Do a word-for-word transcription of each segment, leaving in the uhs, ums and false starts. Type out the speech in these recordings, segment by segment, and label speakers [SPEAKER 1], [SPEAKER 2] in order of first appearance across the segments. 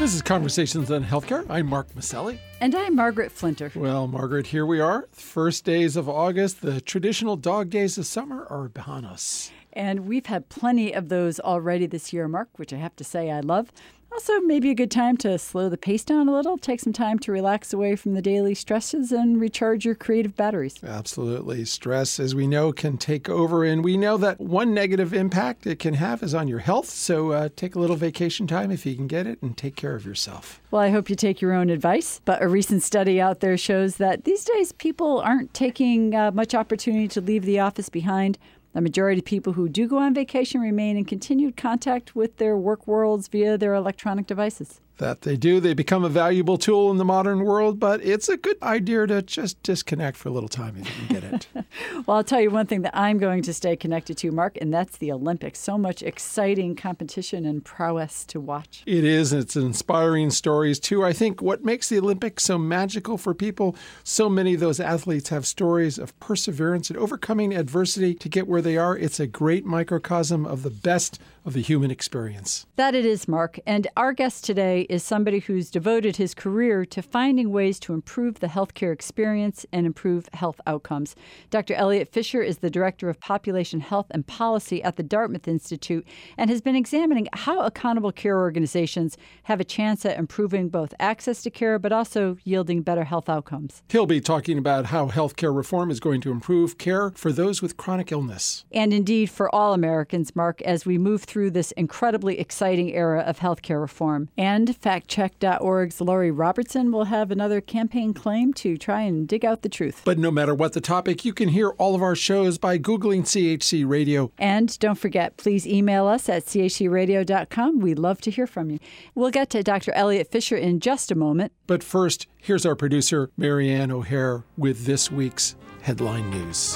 [SPEAKER 1] This is Conversations on Healthcare. I'm Mark Maselli.
[SPEAKER 2] And I'm Margaret Flinter.
[SPEAKER 1] Well, Margaret, here we are. First days of August. The traditional dog days of summer are upon us.
[SPEAKER 2] And we've had plenty of those already this year, Mark, which I have to say I love. Also, maybe a good time to slow the pace down a little, take some time to relax away from the daily stresses and recharge your creative batteries.
[SPEAKER 1] Absolutely. Stress, as we know, can take over, and we know that one negative impact it can have is on your health. So uh, take a little vacation time if you can get it and take care of yourself.
[SPEAKER 2] Well, I hope you take your own advice. But a recent study out there shows that these days people aren't taking uh, much opportunity to leave the office behind. The majority of people who do go on vacation remain in continued contact with their work worlds via their electronic devices.
[SPEAKER 1] That they do. They become a valuable tool in the modern world, but it's a good idea to just disconnect for a little time if you can get it.
[SPEAKER 2] Well, I'll tell you one thing that I'm going to stay connected to, Mark, and that's the Olympics. So much exciting competition and prowess to watch.
[SPEAKER 1] It is. It's inspiring stories, too. I think what makes the Olympics so magical for people, so many of those athletes have stories of perseverance and overcoming adversity to get where they are. It's a great microcosm of the best of the human experience.
[SPEAKER 2] That it is, Mark. And our guest today is somebody who's devoted his career to finding ways to improve the healthcare experience and improve health outcomes. Doctor Elliot Fisher is the Director of Population Health and Policy at the Dartmouth Institute and has been examining how accountable care organizations have a chance at improving both access to care but also yielding better health outcomes.
[SPEAKER 1] He'll be talking about how healthcare reform is going to improve care for those with chronic illness.
[SPEAKER 2] And indeed for all Americans, Mark, as we move through this incredibly exciting era of healthcare reform. And fact check dot org's Laurie Robertson will have another campaign claim to try and dig out the truth.
[SPEAKER 1] But no matter what the topic, you can hear all of our shows by Googling C H C Radio.
[SPEAKER 2] And don't forget, please email us at c h c radio dot com. We'd love to hear from you. We'll get to Doctor Elliot Fisher in just a moment.
[SPEAKER 1] But first, here's our producer, Marianne O'Hare, with this week's headline news.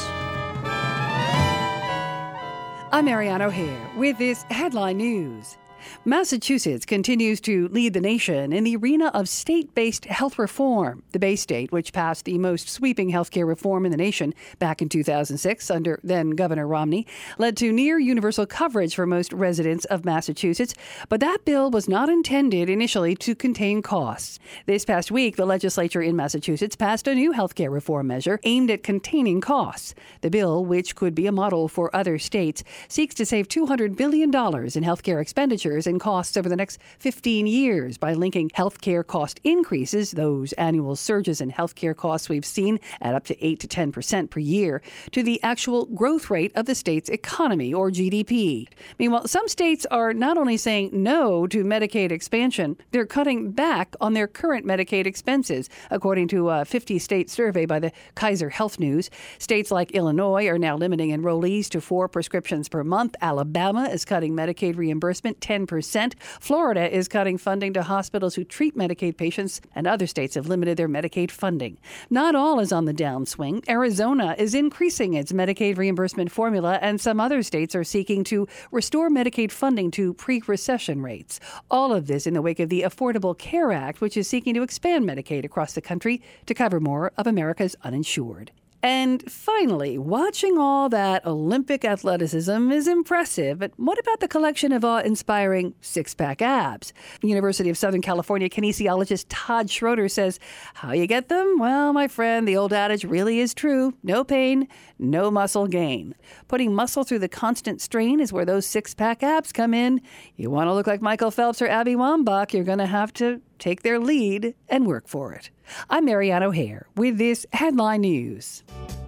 [SPEAKER 3] I'm Marianne O'Hare with this headline news. Massachusetts continues to lead the nation in the arena of state-based health reform. The Bay State, which passed the most sweeping healthcare reform in the nation back in two thousand six under then-Governor Romney, led to near-universal coverage for most residents of Massachusetts. But that bill was not intended initially to contain costs. This past week, the legislature in Massachusetts passed a new healthcare reform measure aimed at containing costs. The bill, which could be a model for other states, seeks to save two hundred billion dollars in healthcare expenditures and costs over the next fifteen years by linking healthcare cost increases, those annual surges in healthcare costs we've seen at up to eight to ten percent per year, to the actual growth rate of the state's economy, or G D P. Meanwhile, some states are not only saying no to Medicaid expansion, they're cutting back on their current Medicaid expenses, according to a fifty-state survey by the Kaiser Health News. States like Illinois are now limiting enrollees to four prescriptions per month. Alabama is cutting Medicaid reimbursement ten percent. Florida is cutting funding to hospitals who treat Medicaid patients, and other states have limited their Medicaid funding. Not all is on the downswing. Arizona is increasing its Medicaid reimbursement formula, and some other states are seeking to restore Medicaid funding to pre-recession rates. All of this in the wake of the Affordable Care Act, which is seeking to expand Medicaid across the country to cover more of America's uninsured. And finally, watching all that Olympic athleticism is impressive, but what about the collection of awe-inspiring six-pack abs? University of Southern California kinesiologist Todd Schroeder says, how you get them? Well, my friend, the old adage really is true. No pain, no muscle gain. Putting muscle through the constant strain is where those six-pack abs come in. You want to look like Michael Phelps or Abby Wambach, you're going to have to take their lead and work for it. I'm Marianne O'Hare with this headline news.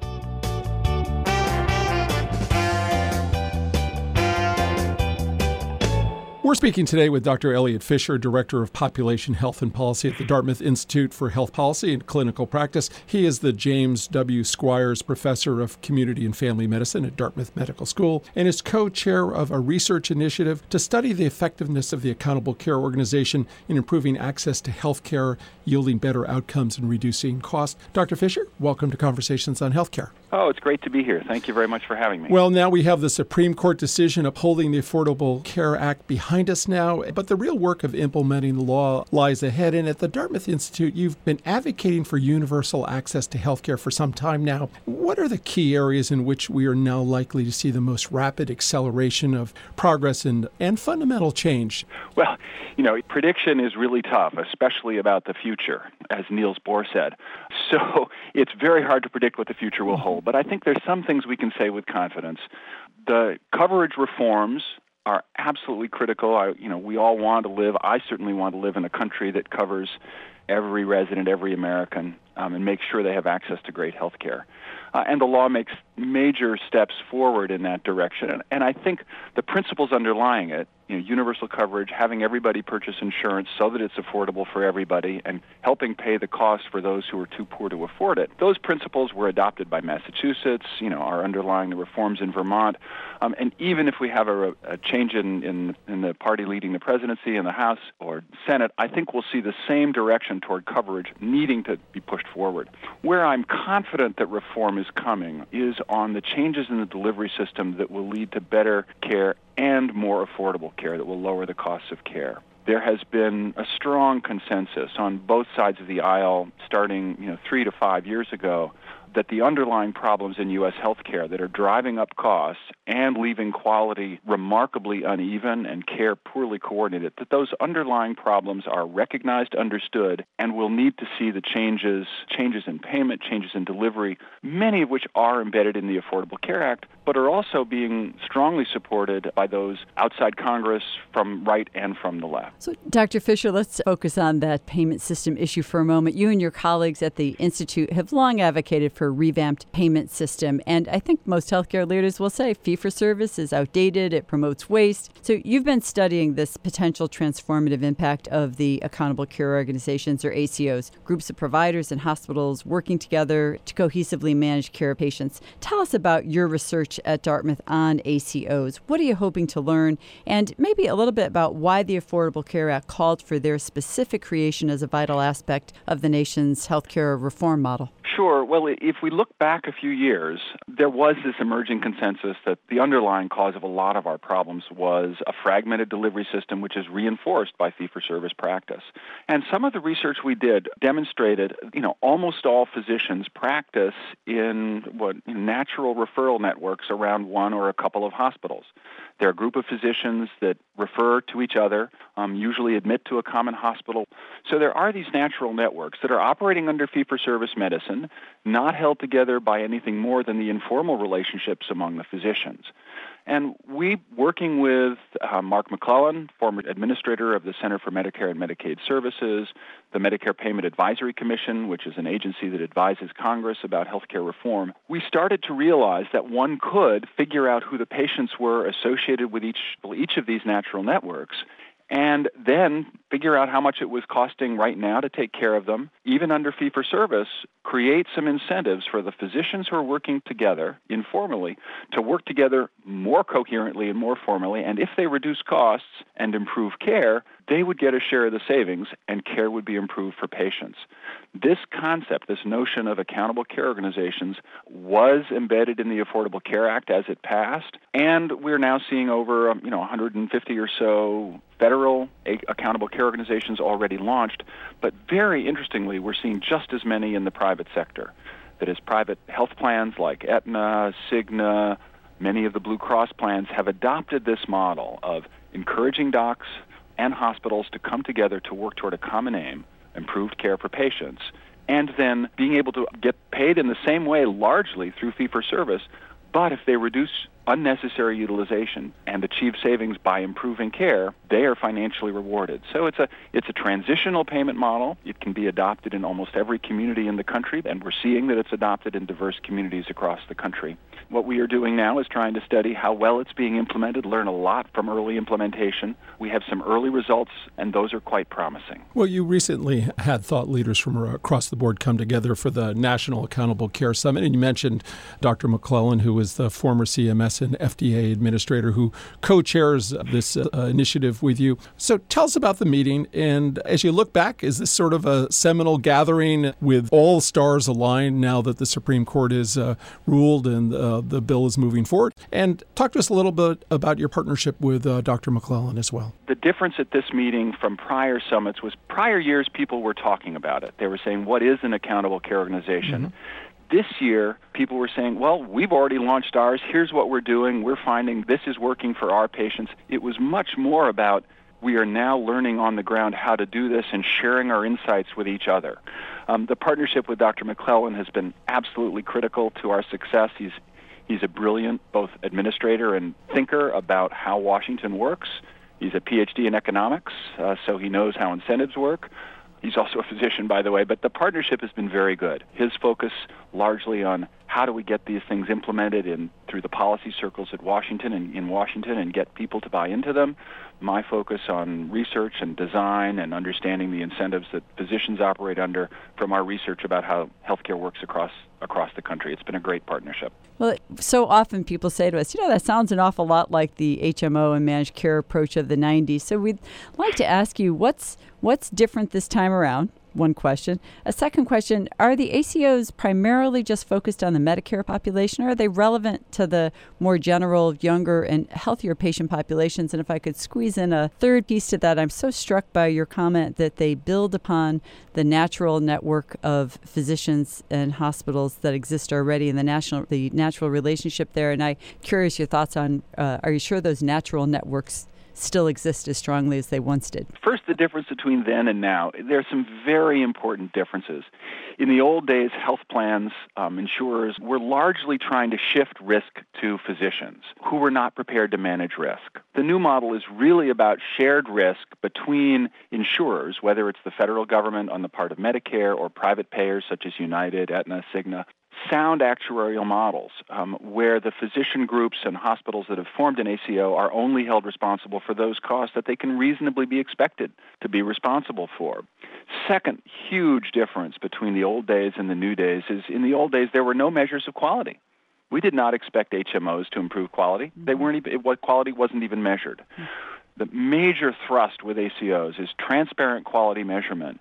[SPEAKER 1] We're speaking today with Doctor Elliot Fisher, Director of Population Health and Policy at the Dartmouth Institute for Health Policy and Clinical Practice. He is the James W. Squires Professor of Community and Family Medicine at Dartmouth Medical School and is co-chair of a research initiative to study the effectiveness of the Accountable Care Organization in improving access to health care, yielding better outcomes, and reducing cost. Doctor Fisher, welcome to Conversations on Healthcare.
[SPEAKER 4] Oh, it's great to be here. Thank you very much for having me.
[SPEAKER 1] Well, now we have the Supreme Court decision upholding the Affordable Care Act behind us now, but the real work of implementing the law lies ahead. And at the Dartmouth Institute, you've been advocating for universal access to health care for some time now. What are the key areas in which we are now likely to see the most rapid acceleration of progress and, and fundamental change?
[SPEAKER 4] Well, you know, prediction is really tough, especially about the future, as Niels Bohr said. So it's very hard to predict what the future will hold. But I think there's some things we can say with confidence. The coverage reforms are absolutely critical. I, you know, we all want to live, I certainly want to live in a country that covers every resident, every American, um, and make sure they have access to great health care. Uh, and the law makes major steps forward in that direction. And, and I think the principles underlying it, you know, universal coverage, having everybody purchase insurance so that it's affordable for everybody, and helping pay the cost for those who are too poor to afford it. Those principles were adopted by Massachusetts, you know, are underlying the reforms in Vermont. Um, and even if we have a, a change in, in, in the party leading the presidency in the House or Senate, I think we'll see the same direction toward coverage needing to be pushed forward. Where I'm confident that reform is coming is on the changes in the delivery system that will lead to better care and more affordable care that will lower the costs of care. There has been a strong consensus on both sides of the aisle starting, you know, three to five years ago that the underlying problems in U S healthcare that are driving up costs and leaving quality remarkably uneven and care poorly coordinated, that those underlying problems are recognized, understood, and will need to see the changes, changes in payment, changes in delivery, many of which are embedded in the Affordable Care Act, but are also being strongly supported by those outside Congress from right and from the left.
[SPEAKER 2] So, Doctor Fisher, let's focus on that payment system issue for a moment. You and your colleagues at the Institute have long advocated for a revamped payment system, and I think most healthcare leaders will say fee-for-service is outdated, it promotes waste. So you've been studying this potential transformative impact of the Accountable Care Organizations, or A C Os, groups of providers and hospitals working together to cohesively manage care of patients. Tell us about your research at Dartmouth on A C Os. What are you hoping to learn? And maybe a little bit about why the Affordable Care Act called for their specific creation as a vital aspect of the nation's healthcare reform model.
[SPEAKER 4] Sure. Well, if we look back a few years, there was this emerging consensus that the underlying cause of a lot of our problems was a fragmented delivery system, which is reinforced by fee-for-service practice. And some of the research we did demonstrated, you know, almost all physicians practice in what natural referral networks around one or a couple of hospitals. They're a group of physicians that refer to each other, um, usually admit to a common hospital. So there are these natural networks that are operating under fee-for-service medicine, not held together by anything more than the informal relationships among the physicians. And we, working with uh, Mark McClellan, former administrator of the Center for Medicare and Medicaid Services, the Medicare Payment Advisory Commission, which is an agency that advises Congress about healthcare reform, we started to realize that one could figure out who the patients were associated with each, each of these natural networks, and then figure out how much it was costing right now to take care of them, even under fee-for-service, create some incentives for the physicians who are working together informally to work together more coherently and more formally, and if they reduce costs and improve care, they would get a share of the savings and care would be improved for patients. This concept, this notion of accountable care organizations, was embedded in the Affordable Care Act as it passed, and we're now seeing over um, you know, one hundred fifty or so federal accountable care organizations already launched, but very interestingly, we're seeing just as many in the private sector. That is, private health plans like Aetna, Cigna, many of the Blue Cross plans have adopted this model of encouraging docs and hospitals to come together to work toward a common aim, improved care for patients, and then being able to get paid in the same way largely through fee-for-service, but if they reduce unnecessary utilization and achieve savings by improving care, they are financially rewarded. So it's a it's a transitional payment model. It can be adopted in almost every community in the country, and we're seeing that it's adopted in diverse communities across the country. What we are doing now is trying to study how well it's being implemented, learn a lot from early implementation. We have some early results, and those are quite promising.
[SPEAKER 1] Well, you recently had thought leaders from across the board come together for the National Accountable Care Summit, and you mentioned Doctor McClellan, who was the former C M S McCandless, an F D A administrator who co-chairs this uh, initiative with you. So tell us about the meeting. And as you look back, is this sort of a seminal gathering with all stars aligned now that the Supreme Court has uh, ruled and uh, the bill is moving forward? And talk to us a little bit about your partnership with uh, Doctor McClellan as well.
[SPEAKER 4] The difference at this meeting from prior summits was prior years people were talking about it. They were saying, what is an accountable care organization? Mm-hmm. This year, people were saying, well, we've already launched ours. Here's what we're doing. We're finding this is working for our patients. It was much more about we are now learning on the ground how to do this and sharing our insights with each other. Um, the partnership with Doctor McClellan has been absolutely critical to our success. He's He's a brilliant both administrator and thinker about how Washington works. He's a P H D in economics, uh, so he knows how incentives work. He's also a physician, by the way, but the partnership has been very good. His focus largely on how do we get these things implemented in through the policy circles at Washington and in Washington and get people to buy into them. My focus on research and design and understanding the incentives that physicians operate under from our research about how healthcare works across across the country. It's been a great partnership.
[SPEAKER 2] Well, so often people say to us, you know, that sounds an awful lot like the H M O and managed care approach of the nineties. So we'd like to ask you, what's what's different this time around? One question. A second question, are the A C Os primarily just focused on the Medicare population, or are they relevant to the more general, younger, and healthier patient populations? And if I could squeeze in a third piece to that, I'm so struck by your comment that they build upon the natural network of physicians and hospitals that exist already in the national, the natural relationship there. And I'm curious your thoughts on, uh, are you sure those natural networks still exist as strongly as they once did?
[SPEAKER 4] First, the difference between then and now. There are some very important differences. In the old days, health plans, um, insurers were largely trying to shift risk to physicians who were not prepared to manage risk. The new model is really about shared risk between insurers, whether it's the federal government on the part of Medicare or private payers such as United, Aetna, Cigna. Sound actuarial models um, where the physician groups and hospitals that have formed an A C O are only held responsible for those costs that they can reasonably be expected to be responsible for. Second huge difference between the old days and the new days is in the old days there were no measures of quality. We did not expect H M Os to improve quality. They weren't even, what quality wasn't even measured. The major thrust with A C Os is transparent quality measurement,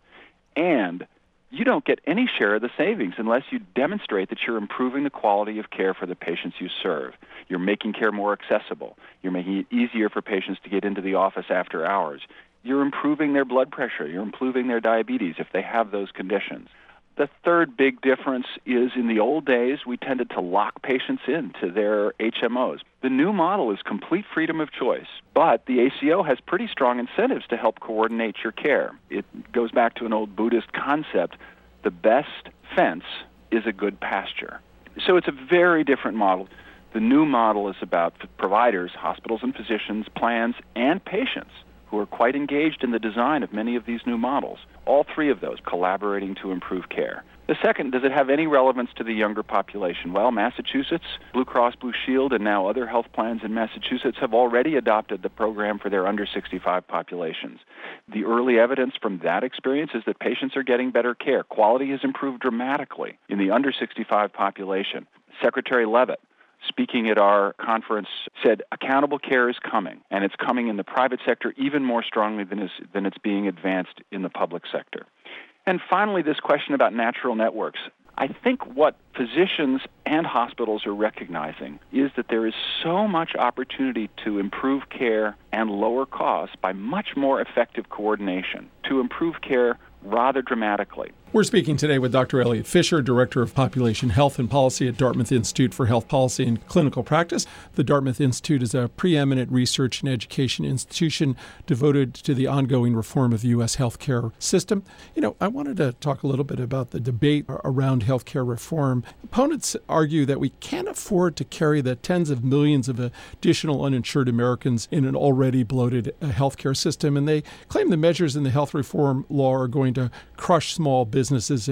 [SPEAKER 4] and you don't get any share of the savings unless you demonstrate that you're improving the quality of care for the patients you serve. You're making care more accessible. You're making it easier for patients to get into the office after hours. You're improving their blood pressure. You're improving their diabetes if they have those conditions. The third big difference is in the old days, we tended to lock patients into their H M Os. The new model is complete freedom of choice, but the A C O has pretty strong incentives to help coordinate your care. It goes back to an old Buddhist concept. The best fence is a good pasture. So it's a very different model. The new model is about providers, hospitals and physicians, plans, and patients who are quite engaged in the design of many of these new models. All three of those collaborating to improve care. The second, does it have any relevance to the younger population? Well, Massachusetts, Blue Cross Blue Shield, and now other health plans in Massachusetts have already adopted the program for their under sixty-five populations. The early evidence from that experience is that patients are getting better care. Quality has improved dramatically in the under sixty-five population. Secretary Leavitt, speaking at our conference, said accountable care is coming, and it's coming in the private sector even more strongly than, is, than it's being advanced in the public sector. And finally, this question about natural networks. I think what physicians and hospitals are recognizing is that there is so much opportunity to improve care and lower costs by much more effective coordination, to improve care rather dramatically.
[SPEAKER 1] We're speaking today with Doctor Elliot Fisher, Director of Population Health and Policy at Dartmouth Institute for Health Policy and Clinical Practice. The Dartmouth Institute is a preeminent research and education institution devoted to the ongoing reform of the U S healthcare system. You know, I wanted to talk a little bit about the debate around healthcare reform. Opponents argue that we can't afford to carry the tens of millions of additional uninsured Americans in an already bloated healthcare system, and they claim the measures in the health reform law are going to crush small businesses and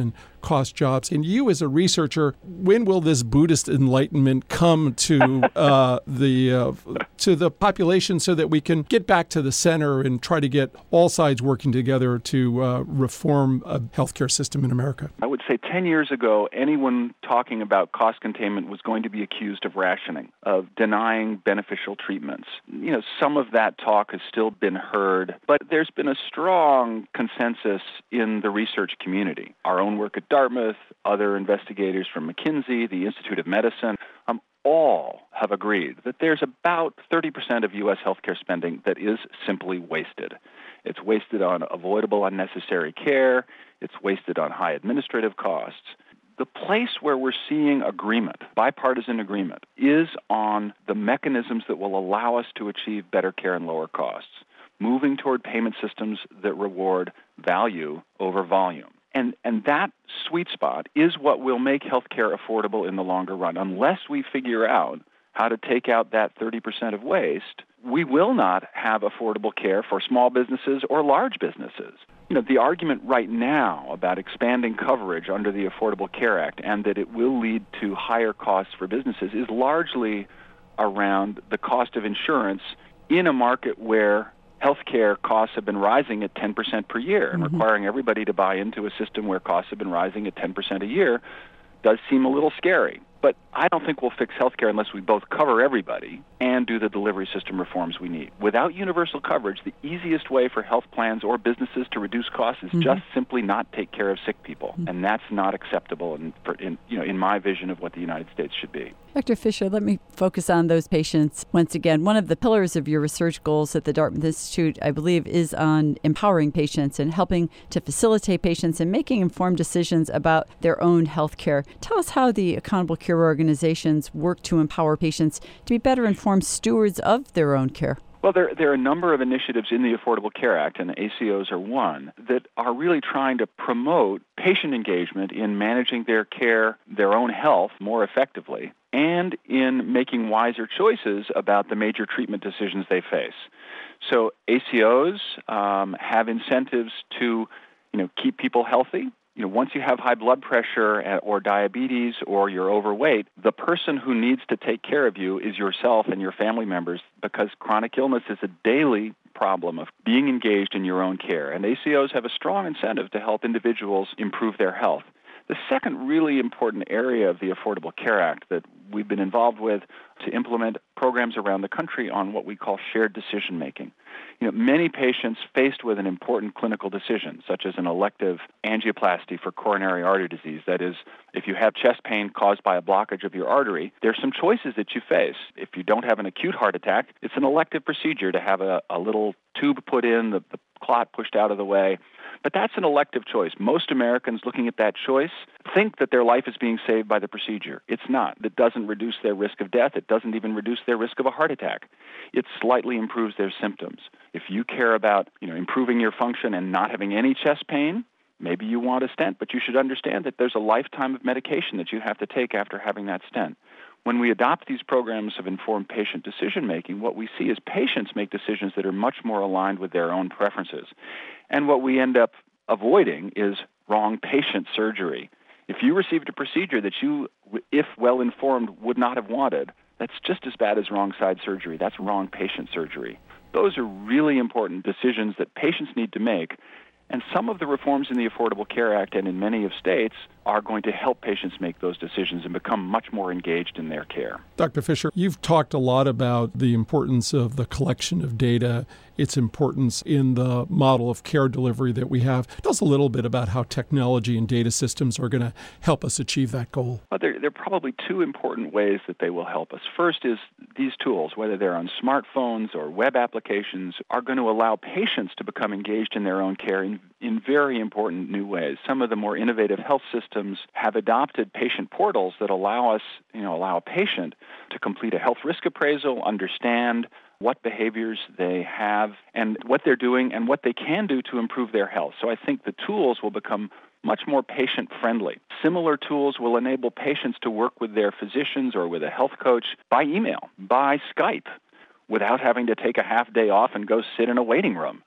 [SPEAKER 1] cost jobs. And you as a researcher, when will this Buddhist enlightenment come to uh, the uh, to the population so that we can get back to the center and try to get all sides working together to uh, reform a healthcare system in America?
[SPEAKER 4] I would say ten years ago, anyone talking about cost containment was going to be accused of rationing, of denying beneficial treatments. You know, some of that talk has still been heard, but there's been a strong consensus in the research community. Our own work at Dartmouth, other investigators from McKinsey, the Institute of Medicine, um, all have agreed that there's about thirty percent of U S healthcare spending that is simply wasted. It's wasted on avoidable unnecessary care. It's wasted on high administrative costs. The place where we're seeing agreement, bipartisan agreement, is on the mechanisms that will allow us to achieve better care and lower costs, moving toward payment systems that reward value over volume. And and that sweet spot is what will make healthcare affordable in the longer run. Unless we figure out how to take out that thirty percent of waste, we will not have affordable care for small businesses or large businesses. You know, the argument right now about expanding coverage under the Affordable Care Act and that it will lead to higher costs for businesses is largely around the cost of insurance in a market where healthcare costs have been rising at ten percent per year, and mm-hmm. requiring everybody to buy into a system where costs have been rising at ten percent a year does seem a little scary. But I don't think we'll fix healthcare unless we both cover everybody and do the delivery system reforms we need. Without universal coverage, the easiest way for health plans or businesses to reduce costs is mm-hmm. just simply not take care of sick people, mm-hmm. and that's not acceptable in, for, in, you know, in my vision of what the United States should be.
[SPEAKER 2] Doctor Fisher, let me focus on those patients once again. One of the pillars of your research goals at the Dartmouth Institute, I believe, is on empowering patients and helping to facilitate patients and making informed decisions about their own health care. Tell us how the Accountable Care organizations work to empower patients to be better informed stewards of their own care.
[SPEAKER 4] Well, there, there are a number of initiatives in the Affordable Care Act, and the A C Os are one, that are really trying to promote patient engagement in managing their care, their own health more effectively, and in making wiser choices about the major treatment decisions they face. So A C Os um, have incentives to, you know, keep people healthy. You know, once you have high blood pressure or diabetes or you're overweight, the person who needs to take care of you is yourself and your family members, because chronic illness is a daily problem of being engaged in your own care. And A C Os have a strong incentive to help individuals improve their health. The second really important area of the Affordable Care Act that we've been involved with to implement programs around the country on what we call shared decision making. You know, many patients faced with an important clinical decision, such as an elective angioplasty for coronary artery disease, that is, if you have chest pain caused by a blockage of your artery, there's some choices that you face. If you don't have an acute heart attack, it's an elective procedure to have a, a little tube put in, the, the clot pushed out of the way. But that's an elective choice. Most Americans looking at that choice think that their life is being saved by the procedure. It's not. It doesn't reduce their risk of death. It doesn't even reduce their risk of a heart attack. It slightly improves their symptoms. If you care about, you know, improving your function and not having any chest pain, maybe you want a stent, but you should understand that there's a lifetime of medication that you have to take after having that stent. When we adopt these programs of informed patient decision-making, what we see is patients make decisions that are much more aligned with their own preferences. And what we end up avoiding is wrong patient surgery. If you received a procedure that you, if well-informed, would not have wanted, that's just as bad as wrong side surgery. That's wrong patient surgery. Those are really important decisions that patients need to make. And some of the reforms in the Affordable Care Act and in many of states are going to help patients make those decisions and become much more engaged in their care.
[SPEAKER 1] Doctor Fisher, you've talked a lot about the importance of the collection of data, its importance in the model of care delivery that we have. Tell us a little bit about how technology and data systems are going to help us achieve that goal.
[SPEAKER 4] Well, there, there are probably two important ways that they will help us. First is these tools, whether they're on smartphones or web applications, are going to allow patients to become engaged in their own care in, in very important new ways. Some of the more innovative health systems have adopted patient portals that allow us, you know, allow a patient to complete a health risk appraisal, understand what behaviors they have and what they're doing and what they can do to improve their health. So I think the tools will become much more patient-friendly. Similar tools will enable patients to work with their physicians or with a health coach by email, by Skype, without having to take a half day off and go sit in a waiting room.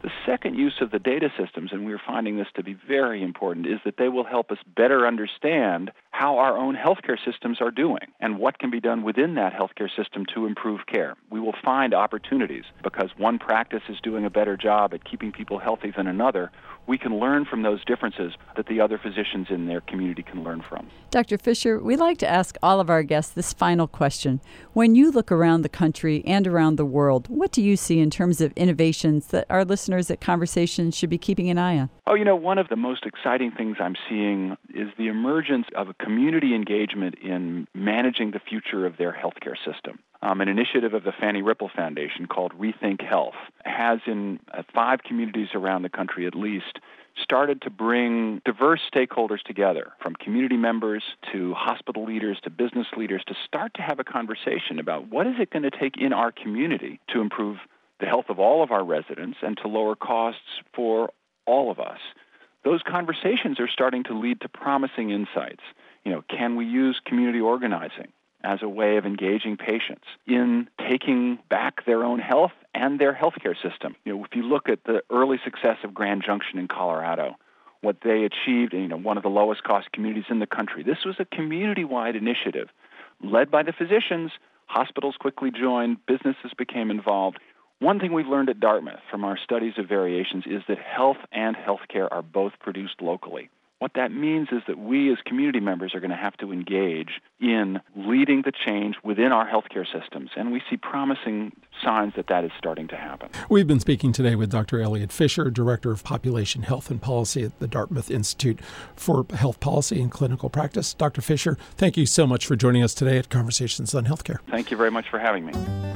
[SPEAKER 4] The second use of the data systems, and we're finding this to be very important, is that they will help us better understand how our own healthcare systems are doing and what can be done within that healthcare system to improve care. We will find opportunities because one practice is doing a better job at keeping people healthy than another. We can learn from those differences that the other physicians in their community can learn from.
[SPEAKER 2] Doctor Fisher, we like to ask all of our guests this final question. When you look around the country and around the world, what do you see in terms of innovations that our listeners at Conversations should be keeping an eye on?
[SPEAKER 4] Oh, you know, one of the most exciting things I'm seeing is the emergence of a community engagement in managing the future of their healthcare system. Um, an initiative of the Fannie Ripple Foundation called Rethink Health has in uh, five communities around the country at least started to bring diverse stakeholders together, from community members to hospital leaders to business leaders, to start to have a conversation about what is it going to take in our community to improve the health of all of our residents and to lower costs for all of us. Those conversations are starting to lead to promising insights. You know, can we use community organizing as a way of engaging patients in taking back their own health and their healthcare system? You know, if you look at the early success of Grand Junction in Colorado, what they achieved, you know, one of the lowest cost communities in the country, this was a community-wide initiative led by the physicians. Hospitals quickly joined, businesses became involved. One thing we've learned at Dartmouth from our studies of variations is that health and healthcare are both produced locally. What that means is that we as community members are going to have to engage in leading the change within our healthcare systems, and we see promising signs that that is starting to happen.
[SPEAKER 1] We've been speaking today with Doctor Elliot Fisher, Director of Population Health and Policy at the Dartmouth Institute for Health Policy and Clinical Practice. Doctor Fisher, thank you so much for joining us today at Conversations on Healthcare.
[SPEAKER 4] Thank you very much for having me.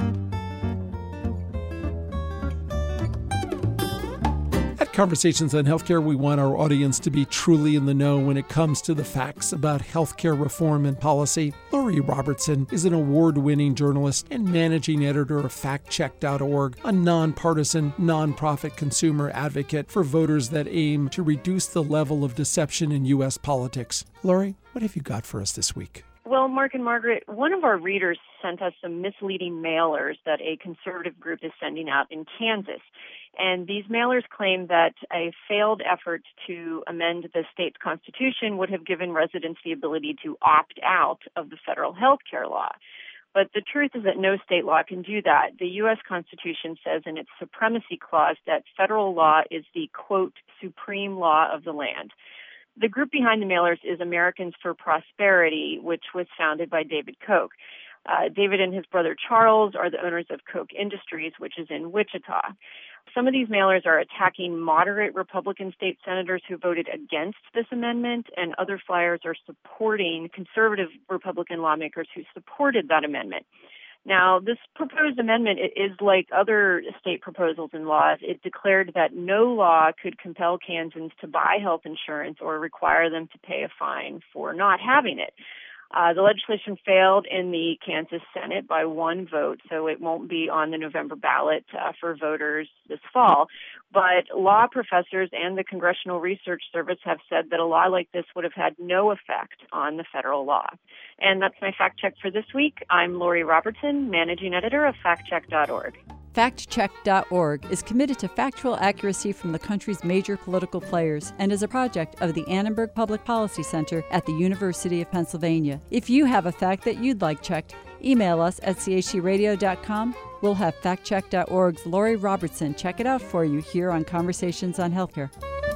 [SPEAKER 1] Conversations on Healthcare, we want our audience to be truly in the know when it comes to the facts about healthcare reform and policy. Lori Robertson is an award-winning journalist and managing editor of fact check dot org, a nonpartisan, nonprofit consumer advocate for voters that aim to reduce the level of deception in U S politics. Lori, what have you got for us this week?
[SPEAKER 5] Well, Mark and Margaret, one of our readers sent us some misleading mailers that a conservative group is sending out in Kansas. And these mailers claim that a failed effort to amend the state's constitution would have given residents the ability to opt out of the federal health care law. But the truth is that no state law can do that. The U S Constitution says in its supremacy clause that federal law is the, quote, supreme law of the land. The group behind the mailers is Americans for Prosperity, which was founded by David Koch. Uh, David and his brother Charles are the owners of Koch Industries, which is in Wichita. Some of these mailers are attacking moderate Republican state senators who voted against this amendment, and other flyers are supporting conservative Republican lawmakers who supported that amendment. Now, this proposed amendment is like other state proposals and laws. It declared that no law could compel Kansans to buy health insurance or require them to pay a fine for not having it. Uh, the legislation failed in the Kansas Senate by one vote, so it won't be on the November ballot uh, for voters this fall. But law professors and the Congressional Research Service have said that a law like this would have had no effect on the federal law. And that's my fact check for this week. I'm Lori Robertson, managing editor of fact check dot org.
[SPEAKER 2] fact check dot org is committed to factual accuracy from the country's major political players and is a project of the Annenberg Public Policy Center at the University of Pennsylvania. If you have a fact that you'd like checked, email us at c h c radio dot com. We'll have fact check dot org's Lori Robertson check it out for you here on Conversations on Healthcare.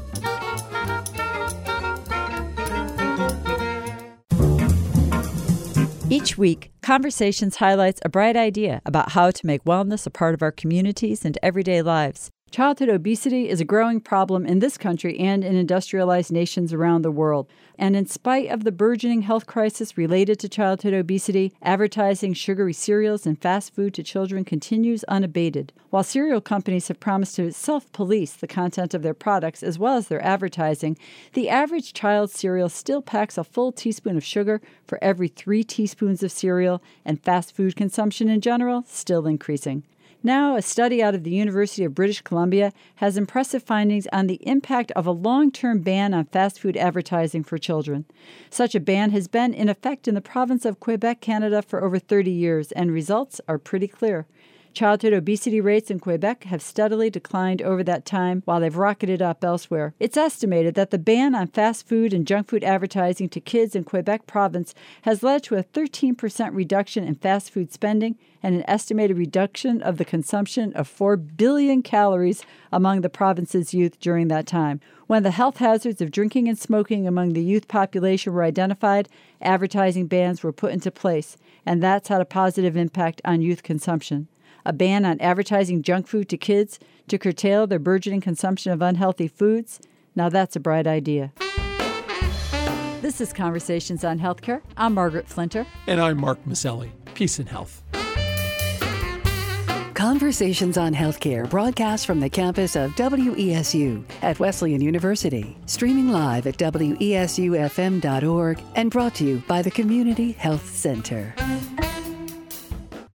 [SPEAKER 2] Each week, Conversations highlights a bright idea about how to make wellness a part of our communities and everyday lives. Childhood obesity is a growing problem in this country and in industrialized nations around the world. And in spite of the burgeoning health crisis related to childhood obesity, advertising sugary cereals and fast food to children continues unabated. While cereal companies have promised to self-police the content of their products as well as their advertising, the average child's cereal still packs a full teaspoon of sugar for every three teaspoons of cereal, and fast food consumption in general still increasing. Now, a study out of the University of British Columbia has impressive findings on the impact of a long-term ban on fast food advertising for children. Such a ban has been in effect in the province of Quebec, Canada, for over thirty years, and results are pretty clear. Childhood obesity rates in Quebec have steadily declined over that time while they've rocketed up elsewhere. It's estimated that the ban on fast food and junk food advertising to kids in Quebec province has led to a thirteen percent reduction in fast food spending and an estimated reduction of the consumption of four billion calories among the province's youth during that time. When the health hazards of drinking and smoking among the youth population were identified, advertising bans were put into place, and that's had a positive impact on youth consumption. A ban on advertising junk food to kids to curtail their burgeoning consumption of unhealthy foods? Now that's a bright idea. This is Conversations on Healthcare. I'm Margaret Flinter.
[SPEAKER 1] And I'm Mark Maselli. Peace and health.
[SPEAKER 3] Conversations on Healthcare broadcast from the campus of W E S U at Wesleyan University. Streaming live at W E S U F M dot org and brought to you by the Community Health Center.